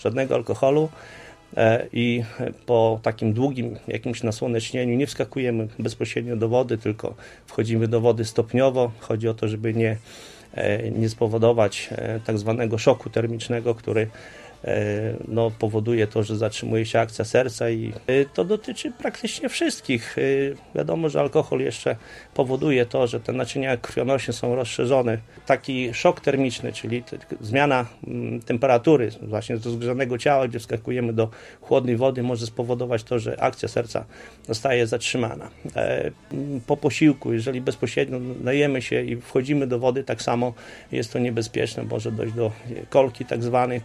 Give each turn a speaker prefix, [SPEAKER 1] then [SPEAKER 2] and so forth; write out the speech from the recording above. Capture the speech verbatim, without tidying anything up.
[SPEAKER 1] Żadnego alkoholu i po takim długim jakimś nasłonecznieniu nie wskakujemy bezpośrednio do wody, tylko wchodzimy do wody stopniowo. Chodzi o to, żeby nie, nie spowodować tak zwanego szoku termicznego, który no, powoduje to, że zatrzymuje się akcja serca i to dotyczy praktycznie wszystkich. Wiadomo, że alkohol jeszcze powoduje to, że te naczynia krwionośne są rozszerzone. Taki szok termiczny, czyli zmiana temperatury właśnie z rozgrzanego ciała, gdzie wskakujemy do chłodnej wody, może spowodować to, że akcja serca zostaje zatrzymana. Po posiłku, jeżeli bezpośrednio najemy się i wchodzimy do wody, tak samo jest to niebezpieczne, może dojść do kolki tak zwanej.